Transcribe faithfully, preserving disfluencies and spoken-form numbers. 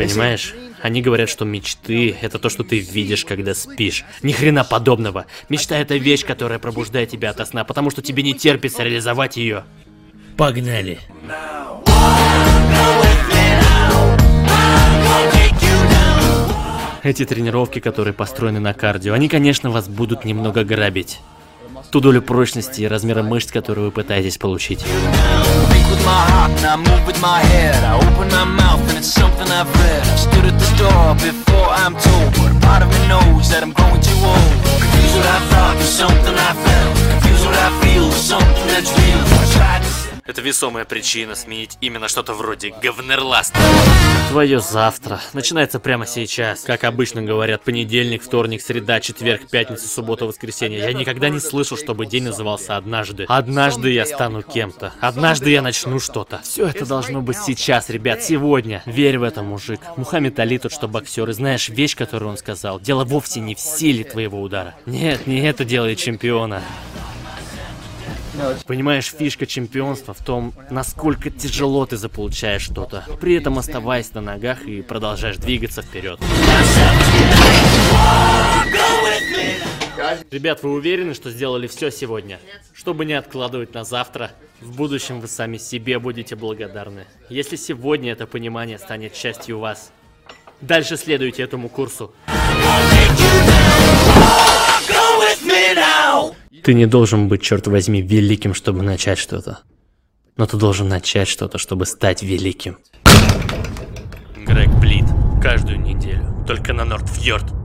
Понимаешь? Они говорят, что мечты — это то, что ты видишь, когда спишь. Ни хрена подобного. Мечта — это вещь, которая пробуждает тебя ото сна, потому что тебе не терпится реализовать ее. Погнали. Эти тренировки, которые построены на кардио, они, конечно, вас будут немного грабить. Ту долю прочности и размера мышц, которую вы пытаетесь получить. Это весомая причина сменить именно что-то вроде говнерласта. Твое завтра начинается прямо сейчас. Как обычно говорят, понедельник, вторник, среда, четверг, пятница, суббота, воскресенье. Я никогда не слышал, чтобы день назывался однажды. Однажды я стану кем-то. Однажды я начну что-то. Все это должно быть сейчас, ребят, сегодня. Верь в это, мужик. Мухаммед Али тот, что боксер. И знаешь вещь, которую он сказал? Дело вовсе не в силе твоего удара. Нет, не это делает чемпиона. Понимаешь, фишка чемпионства в том, насколько тяжело ты заполучаешь что-то, при этом оставаясь на ногах и продолжаешь двигаться вперед. Ребят, вы уверены, что сделали все сегодня? Чтобы не откладывать на завтра, в будущем вы сами себе будете благодарны. Если сегодня это понимание станет частью вас, дальше следуйте этому курсу. Ты не должен быть, черт возьми, великим, чтобы начать что-то. Но ты должен начать что-то, чтобы стать великим. Грег Блид. Каждую неделю. Только на Нордфьорд.